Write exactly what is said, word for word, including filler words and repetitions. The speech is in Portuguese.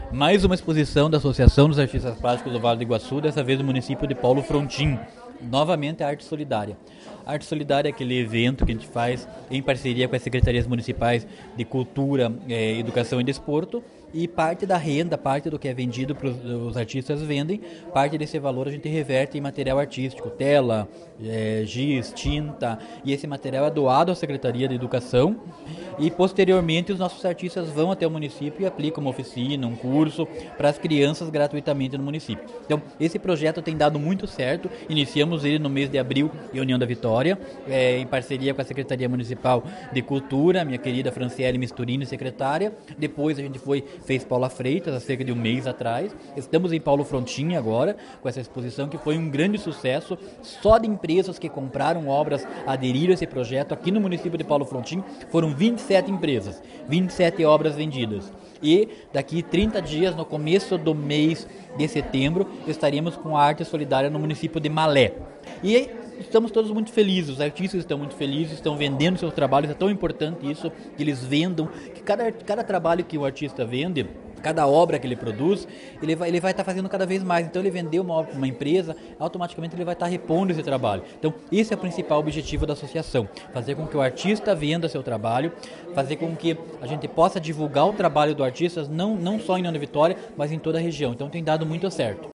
Mais uma exposição da Associação dos Artistas Plásticos do Vale do Iguaçu, dessa vez no município de Paulo Frontin. Novamente a Arte Solidária. A Arte Solidária é aquele evento que a gente faz em parceria com as secretarias municipais de Cultura, eh, Educação e Desporto, e parte da renda, parte do que é vendido para os artistas vendem, parte desse valor a gente reverte em material artístico, tela, é, giz, tinta, e esse material é doado à Secretaria de Educação e posteriormente os nossos artistas vão até o município e aplicam uma oficina, um curso para as crianças gratuitamente no município. Então esse projeto tem dado muito certo, iniciamos ele no mês de abril em União da Vitória, é, em parceria com a Secretaria Municipal de Cultura, minha querida Franciele Misturini, secretária, depois a gente foi fez Paula Freitas há cerca de um mês atrás. Estamos em Paulo Frontin agora, com essa exposição que foi um grande sucesso. Só de empresas que compraram obras aderiram a esse projeto aqui no município de Paulo Frontin, foram vinte e sete empresas, vinte e sete obras vendidas. E daqui trinta dias, no começo do mês de setembro, estaremos com a Arte Solidária no município de Malé. E estamos todos muito felizes, os artistas estão muito felizes, estão vendendo seus trabalhos, é tão importante isso, que eles vendam, que cada, cada trabalho que o artista vende, cada obra que ele produz, ele vai ele vai estar fazendo cada vez mais. Então ele vendeu uma, uma empresa, automaticamente ele vai estar repondo esse trabalho. Então esse é o principal objetivo da associação, fazer com que o artista venda seu trabalho, fazer com que a gente possa divulgar o trabalho do artista não, não só em União da Vitória, mas em toda a região. Então tem dado muito certo.